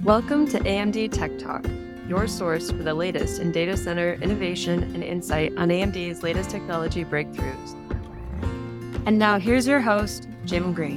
Welcome to AMD Tech Talk, your source for the latest in data center innovation and insight on AMD's latest technology breakthroughs. And now here's your host, Jim Green.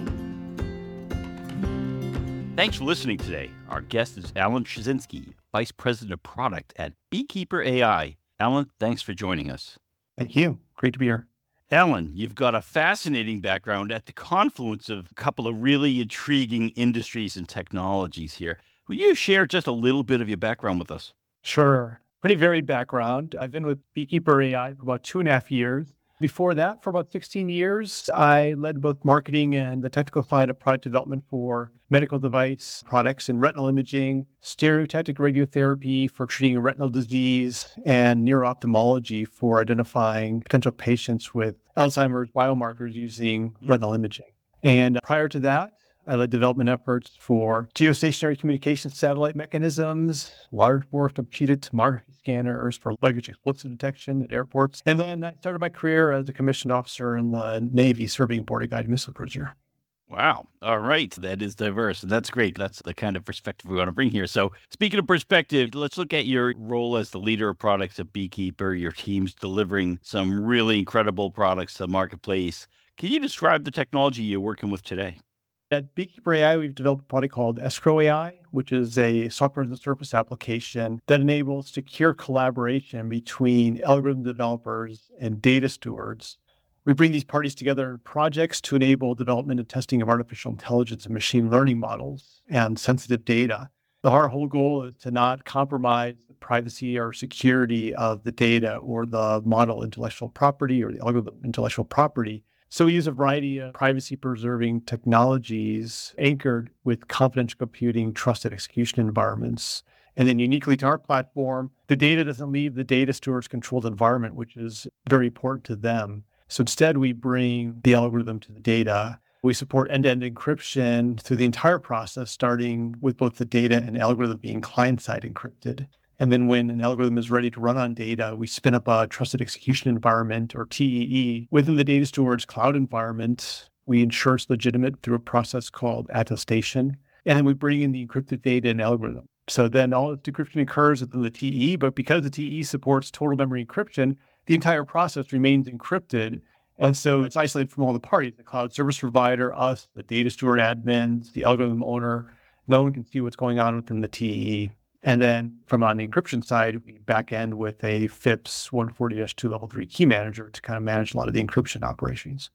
Thanks for listening today. Our guest is Alan Trzcinski, Vice President of Product at Beekeeper AI. Alan, thanks for joining us. Thank you. Great to be here. Alan, you've got a fascinating background at the confluence of a couple of really intriguing industries and technologies here. Will you share just a little bit of your background with us? Sure. Pretty varied background. I've been with Beekeeper AI for about 2.5 years. Before that, for about 16 years, I led both marketing and the technical side of product development for medical device products in retinal imaging, stereotactic radiotherapy for treating retinal disease, and neuro-ophthalmology for identifying potential patients with Alzheimer's biomarkers using retinal imaging. And prior to that, I led development efforts for geostationary communication satellite mechanisms, large bore computed tomography scanners for luggage explosive detection at airports. And then I started my career as a commissioned officer in the Navy serving aboard a guided missile cruiser. Wow. All right. That is diverse. And that's great. That's the kind of perspective we want to bring here. So speaking of perspective, let's look at your role as the leader of products at Beekeeper. Your team's delivering some really incredible products to the marketplace. Can you describe the technology you're working with today? At Beekeeper AI, we've developed a product called Escrow AI, which is a software as a service application that enables secure collaboration between algorithm developers and data stewards. We bring these parties together in projects to enable development and testing of artificial intelligence and machine learning models and sensitive data. Our whole goal is to not compromise the privacy or security of the data or the model intellectual property or the algorithm intellectual property. So we use a variety of privacy-preserving technologies anchored with confidential computing, trusted execution environments. And then uniquely to our platform, the data doesn't leave the data steward's controlled environment, which is very important to them. So instead, we bring the algorithm to the data. We support end-to-end encryption through the entire process, starting with both the data and algorithm being client-side encrypted. And then when an algorithm is ready to run on data, we spin up a trusted execution environment, or TEE. Within the data steward's cloud environment, we ensure it's legitimate through a process called attestation. And then we bring in the encrypted data and algorithm. So then all the decryption occurs within the TEE, but because the TEE supports total memory encryption, the entire process remains encrypted. And so it's isolated from all the parties, the cloud service provider, us, the data steward admins, the algorithm owner. No one can see what's going on within the TEE. And then from on the encryption side, we back end with a FIPS 140-2 level 3 key manager to kind of manage a lot of the encryption operations.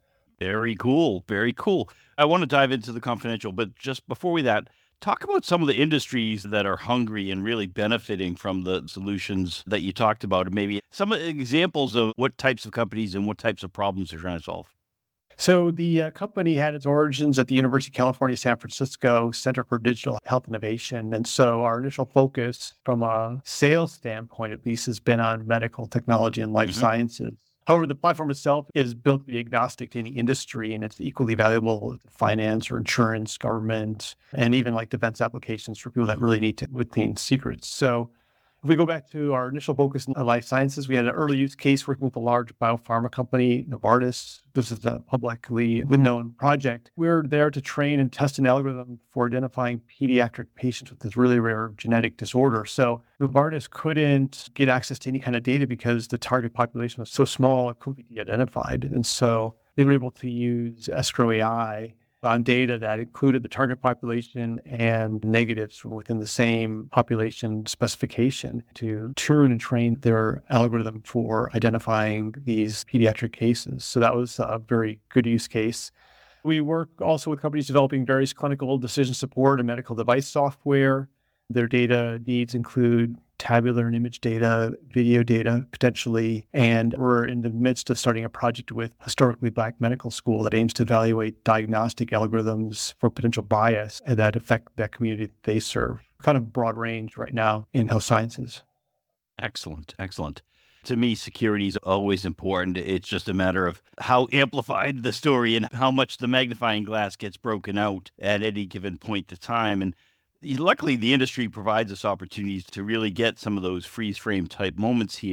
Very cool. Very cool. I want to dive into the confidential, but just before that, talk about some of the industries that are hungry and really benefiting from the solutions that you talked about, and maybe some examples of what types of companies and what types of problems they're trying to solve. So the company had its origins at the University of California, San Francisco Center for Digital Health Innovation. And so our initial focus from a sales standpoint, at least, has been on medical technology and life sciences. However, the platform itself is built to be agnostic to any industry, and it's equally valuable to finance or insurance, government, and even like defense applications for people that really need to retain secrets. So if we go back to our initial focus on life sciences, we had an early use case working with a large biopharma company, Novartis. This is a publicly known project. We're there to train and test an algorithm for identifying pediatric patients with this really rare genetic disorder. So Novartis couldn't get access to any kind of data because the target population was so small, it couldn't be identified. And so they were able to use Escrow AI on data that included the target population and negatives from within the same population specification to tune and train their algorithm for identifying these pediatric cases. So that was a very good use case. We work also with companies developing various clinical decision support and medical device software. Their data needs include tabular and image data, video data, potentially. And we're in the midst of starting a project with Historically Black Medical School that aims to evaluate diagnostic algorithms for potential bias that affect that community that they serve. Kind of broad range right now in health sciences. Excellent. Excellent. To me, security is always important. It's just a matter of how amplified the story and how much the magnifying glass gets broken out at any given point in time. And luckily, the industry provides us opportunities to really get some of those freeze frame type moments here.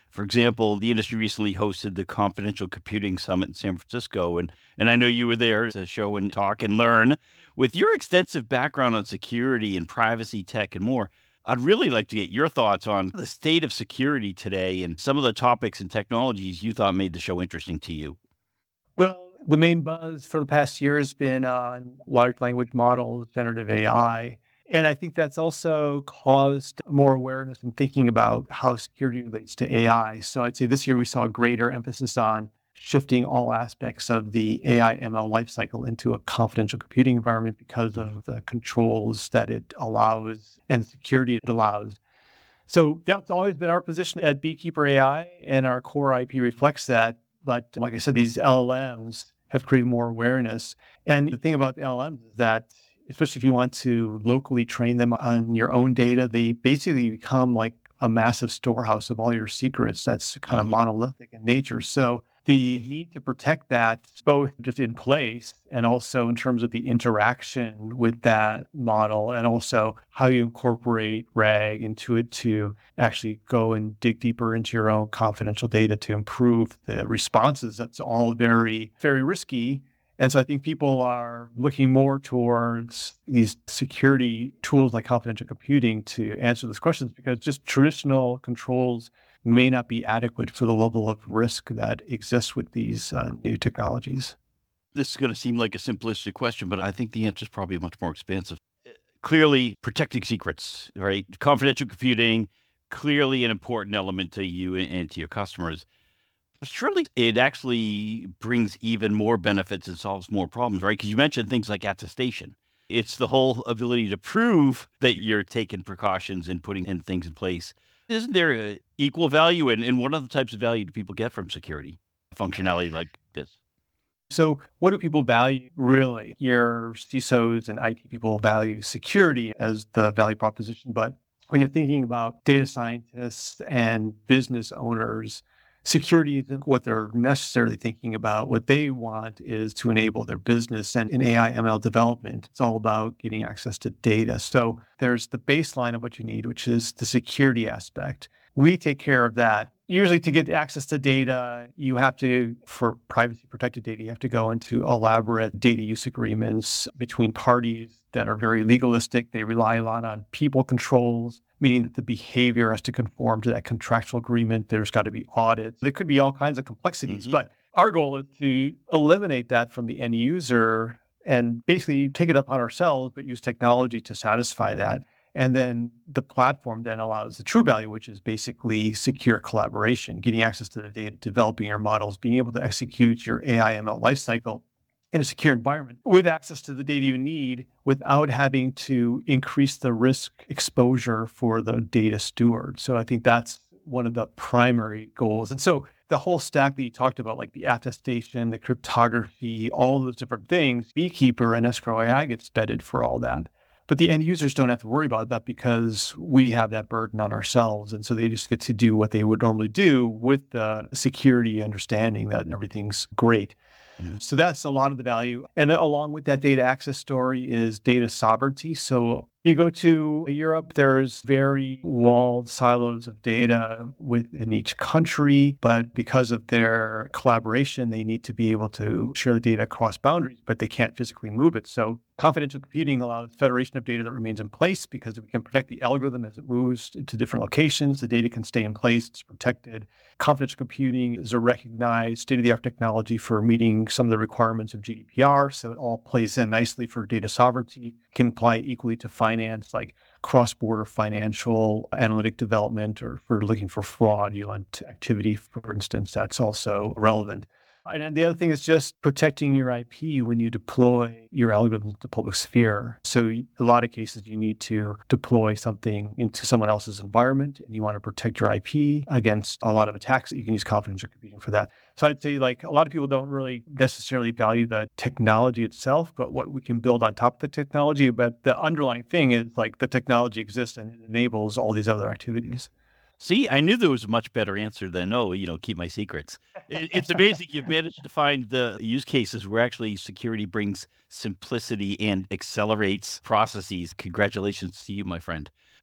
For example, the industry recently hosted the Confidential Computing Summit in San Francisco, and I know you were there to show and talk and learn. With your extensive background on security and privacy tech and more, I'd really like to get your thoughts on the state of security today and some of the topics and technologies you thought made the show interesting to you. Well, the main buzz for the past year has been on large language models, generative AI. And I think that's also caused more awareness in thinking about how security relates to AI. So I'd say this year we saw a greater emphasis on shifting all aspects of the AI ML lifecycle into a confidential computing environment because of the controls that it allows and security it allows. So that's always been our position at Beekeeper AI, and our core IP reflects that. But like I said, these LLMs have created more awareness. And the thing about the LLMs is that, especially if you want to locally train them on your own data, they basically become like a massive storehouse of all your secrets that's kind of monolithic in nature. So the need to protect that, both just in place and also in terms of the interaction with that model, and also how you incorporate RAG into it to actually go and dig deeper into your own confidential data to improve the responses. That's all very, very risky. And so I think people are looking more towards these security tools like confidential computing to answer those questions, because just traditional controls may not be adequate for the level of risk that exists with these new technologies. This is going to seem like a simplistic question, but I think the answer is probably much more expansive. Clearly, protecting secrets, right? Confidential computing, clearly an important element to you and to your customers. But surely it actually brings even more benefits and solves more problems, right? Because you mentioned things like attestation. It's the whole ability to prove that you're taking precautions and putting in things in place. Isn't there a equal value? And what other types of value do people get from security functionality like this? So what do people value really? Your CISOs and IT people value security as the value proposition. But when you're thinking about data scientists and business owners, security isn't what they're necessarily thinking about. What they want is to enable their business. And in AI ML development, it's all about getting access to data. So there's the baseline of what you need, which is the security aspect. We take care of that. Usually to get access to data, you have to, for privacy protected data, you have to go into elaborate data use agreements between parties that are very legalistic. They rely a lot on people controls, meaning that the behavior has to conform to that contractual agreement. There's got to be audits. There could be all kinds of complexities, but our goal is to eliminate that from the end user and basically take it up on ourselves, but use technology to satisfy that. And then the platform then allows the true value, which is basically secure collaboration, getting access to the data, developing your models, being able to execute your AI ML lifecycle in a secure environment with access to the data you need without having to increase the risk exposure for the data steward. So I think that's one of the primary goals. And so the whole stack that you talked about, like the attestation, the cryptography, all those different things, Beekeeper and Escrow AI gets vetted for all that. But the end users don't have to worry about that because we have that burden on ourselves. And so they just get to do what they would normally do with the security understanding that everything's great. So that's a lot of the value. And along with that data access story is data sovereignty. So you go to Europe, there's very walled silos of data within each country, but because of their collaboration, they need to be able to share the data across boundaries, but they can't physically move it. So confidential computing allows federation of data that remains in place because we can protect the algorithm as it moves to different locations. The data can stay in place, it's protected. Confidential computing is a recognized state-of-the-art technology for meeting some of the requirements of GDPR. So it all plays in nicely for data sovereignty, can apply equally to finance, like cross-border financial analytic development, or for looking for fraudulent activity, for instance, that's also relevant. And then the other thing is just protecting your IP when you deploy your algorithm to the public sphere. So a lot of cases, you need to deploy something into someone else's environment, and you want to protect your IP against a lot of attacks. You can use confidential computing for that. So I'd say like a lot of people don't really necessarily value the technology itself, but what we can build on top of the technology. But the underlying thing is like the technology exists and it enables all these other activities. See, I knew there was a much better answer than, keep my secrets. It's amazing you've managed to find the use cases where actually security brings simplicity and accelerates processes. Congratulations to you, my friend.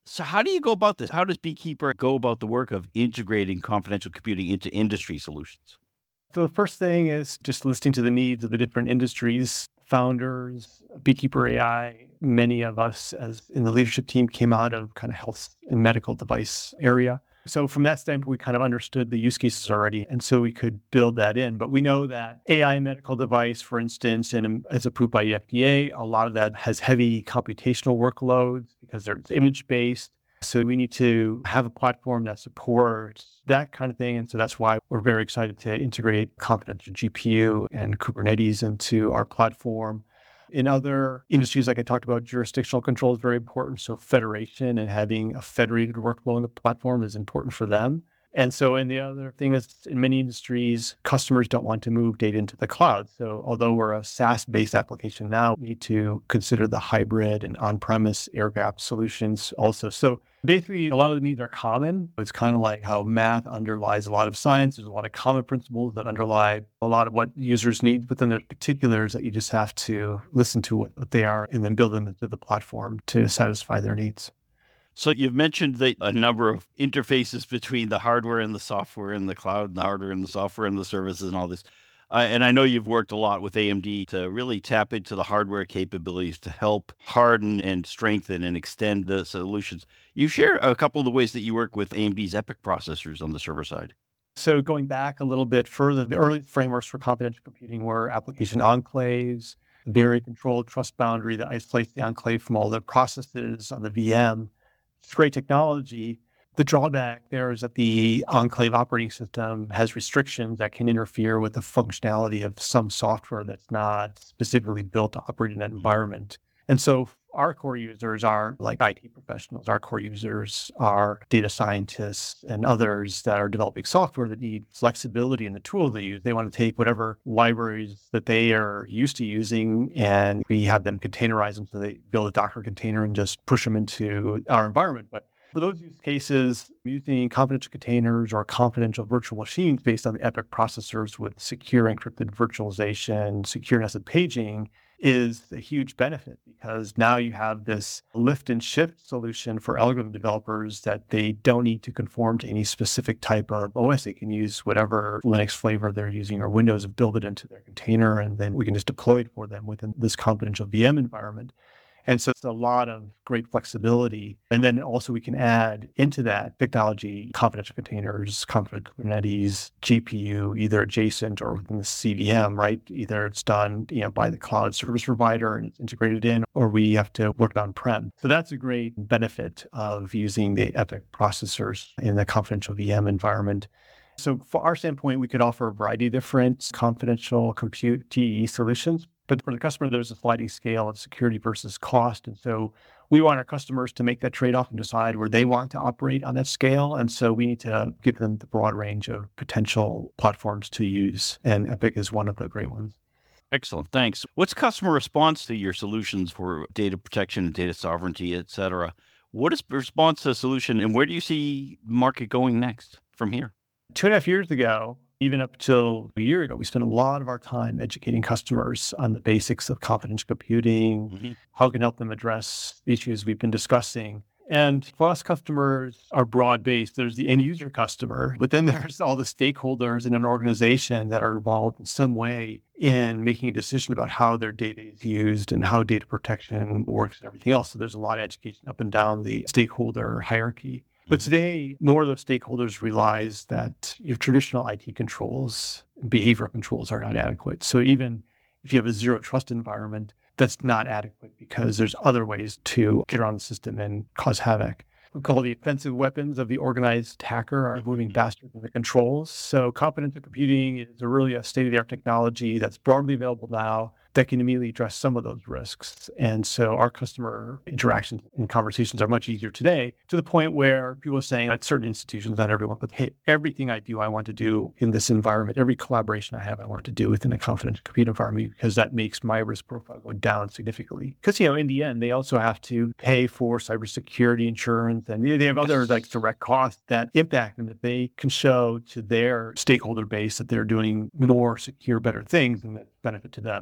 So how do you go about this? How does Beekeeper go about the work of integrating confidential computing into industry solutions? So the first thing is just listening to the needs of the different industries, founders, Beekeeper AI. Many of us as in the leadership team came out of kind of health and medical device area. So from that standpoint, we kind of understood the use cases already. And so we could build that in. But we know that AI medical device, for instance, and as approved by the FDA, a lot of that has heavy computational workloads because they're image-based. So we need to have a platform that supports that kind of thing. And so that's why we're very excited to integrate confidential GPU and Kubernetes into our platform. In other industries, like I talked about, jurisdictional control is very important. So federation and having a federated workflow in the platform is important for them. And so, and the other thing is in many industries, customers don't want to move data into the cloud. So although we're a SaaS-based application now, we need to consider the hybrid and on-premise air-gapped solutions also. So basically, a lot of the needs are common. It's kind of like how math underlies a lot of science. There's a lot of common principles that underlie a lot of what users need, but then there's particulars that you just have to listen to what they are and then build them into the platform to satisfy their needs. So you've mentioned a number of interfaces between the hardware and the software in the cloud, and the hardware and the software and the services and all this. And I know you've worked a lot with AMD to really tap into the hardware capabilities to help harden and strengthen and extend the solutions. You share a couple of the ways that you work with AMD's EPYC processors on the server side. So going back a little bit further, the early frameworks for confidential computing were application enclaves, very controlled trust boundary that isolates the enclave from all the processes on the VM. It's great technology. The drawback there is that the enclave operating system has restrictions that can interfere with the functionality of some software that's not specifically built to operate in that environment. And so our core users are like IT professionals. Our core users are data scientists and others that are developing software that need flexibility in the tools they use. They want to take whatever libraries that they are used to using, and we have them containerize them so they build a Docker container and just push them into our environment. But for those use cases, using confidential containers or confidential virtual machines based on the EPYC processors with secure encrypted virtualization, secure nested paging is a huge benefit because now you have this lift and shift solution for algorithm developers that they don't need to conform to any specific type of OS. They can use whatever Linux flavor they're using or Windows and build it into their container, and then we can just deploy it for them within this confidential VM environment. And so it's a lot of great flexibility. And then also we can add into that technology, confidential containers, confidential Kubernetes, GPU, either adjacent or within the CVM, right? Either it's done, by the cloud service provider and it's integrated in, or we have to work on-prem. So that's a great benefit of using the EPYC processors in the confidential VM environment. So for our standpoint, we could offer a variety of different confidential compute TE solutions. But for the customer, there's a sliding scale of security versus cost. And so we want our customers to make that trade-off and decide where they want to operate on that scale. And so we need to give them the broad range of potential platforms to use. And EPYC is one of the great ones. Excellent. Thanks. What's customer response to your solutions for data protection, data sovereignty, et cetera? What is the response to the solution, and where do you see the market going next from here? 2.5 years ago, even up till a year ago, we spent a lot of our time educating customers on the basics of confidential computing, how it can help them address the issues we've been discussing. And for us, customers are broad-based. There's the end user customer, but then there's all the stakeholders in an organization that are involved in some way in making a decision about how their data is used and how data protection works and everything else. So there's a lot of education up and down the stakeholder hierarchy. But today, more of those stakeholders realize that your traditional IT controls, behavioral controls are not adequate. So even if you have a zero trust environment, that's not adequate because there's other ways to get around the system and cause havoc. We call the offensive weapons of the organized attacker are moving faster than the controls. So confidential computing is really a state-of-the-art technology that's broadly available now that can immediately address some of those risks. And so our customer interactions and conversations are much easier today, to the point where people are saying at certain institutions, not everyone, but hey, everything I do, I want to do in this environment. Every collaboration I have, I want to do within a confidential compute environment because that makes my risk profile go down significantly. Because, in the end, they also have to pay for cybersecurity insurance and they have other direct costs that impact them. If they can show to their stakeholder base that they're doing more secure, better things, and that benefit to them. And of course,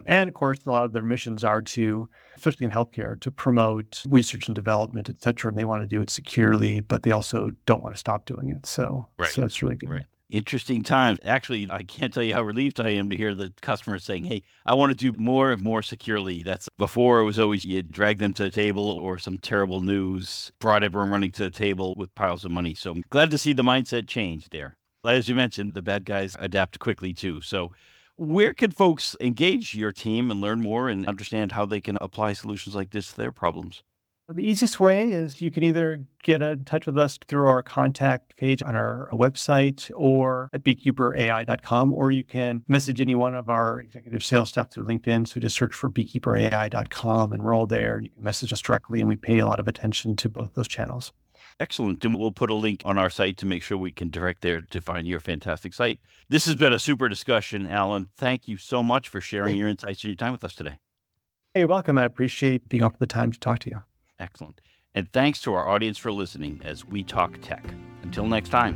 course, a lot of their missions are to, especially in healthcare, to promote research and development, et cetera. And they want to do it securely, but they also don't want to stop doing it. So that's really good. Right. Interesting times. Actually, I can't tell you how relieved I am to hear the customers saying, hey, I want to do more securely. That's before it was always you drag them to the table or some terrible news brought everyone running to the table with piles of money. So I'm glad to see the mindset change there. As you mentioned, the bad guys adapt quickly too. So where can folks engage your team and learn more and understand how they can apply solutions like this to their problems? The easiest way is you can either get in touch with us through our contact page on our website or at beekeeperai.com, or you can message any one of our executive sales staff through LinkedIn. So just search for beekeeperai.com and we're all there. You can message us directly, and we pay a lot of attention to both those channels. Excellent. And we'll put a link on our site to make sure we can direct there to find your fantastic site. This has been a super discussion, Alan. Thank you so much for sharing your insights and your time with us today. Hey, you're welcome. I appreciate being offered the time to talk to you. Excellent. And thanks to our audience for listening as we talk tech. Until next time.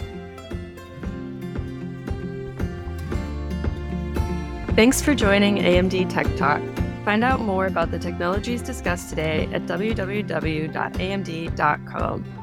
Thanks for joining AMD Tech Talk. Find out more about the technologies discussed today at www.amd.com.